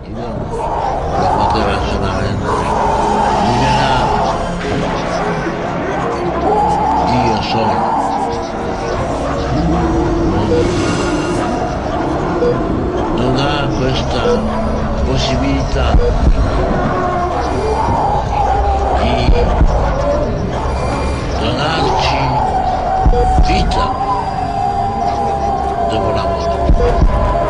lo poteva solamente rivelare Dio solo. Non ha questa possibilità di donarci vita dopo la morte.